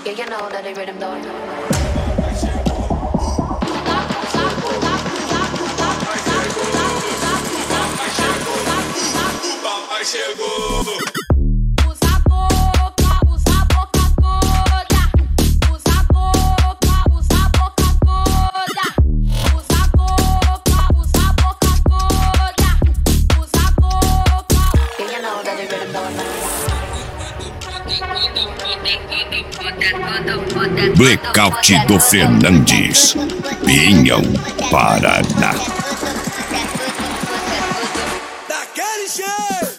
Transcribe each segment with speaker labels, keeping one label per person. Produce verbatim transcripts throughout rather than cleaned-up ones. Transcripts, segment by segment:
Speaker 1: Yeah, you know that they rhythm though.
Speaker 2: Chegou.
Speaker 3: Usa a boca, usa a boca toda. Usa a boca, usa a boca toda. Usa a boca, usa a boca toda. Usa a boca.
Speaker 1: Yeah, you know that they rhythm though.
Speaker 4: Blackout do Fernandes, Pinhão, Paraná.
Speaker 2: Daquele jeito.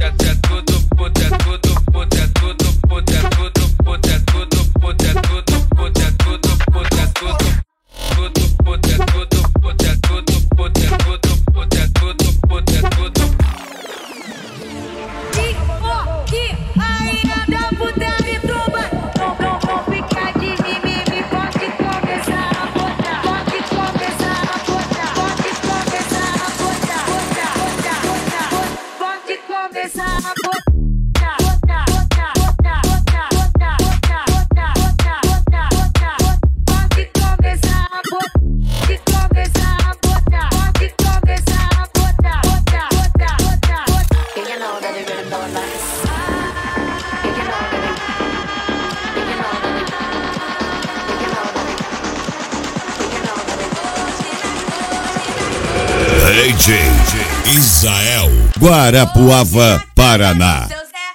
Speaker 4: D J Israel, Guarapuava, Paraná.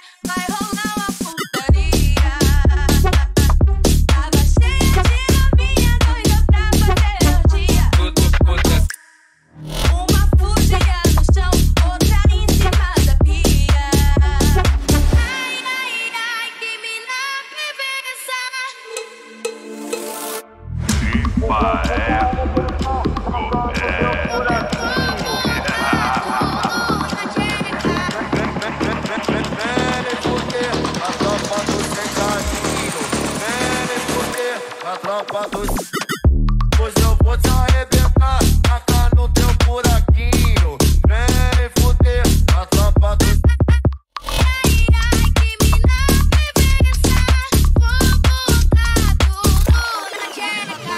Speaker 2: Hoje eu vou te arrebentar, tacar no teu buraquinho. Vem fuder, a tropa do...
Speaker 3: Ai, ai, que mina reversa. Vou botar tudo na jeca.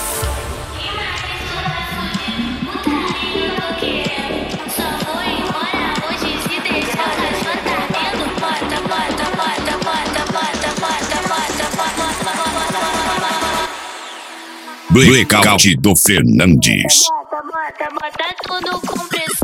Speaker 3: Só vou embora hoje se deixar as matas dentro. Bota, bota, bota, bota, bota, bota, bota, bota, bota.
Speaker 4: Blackout do Fernandes.
Speaker 3: Bota, bota, bota tudo com pressão.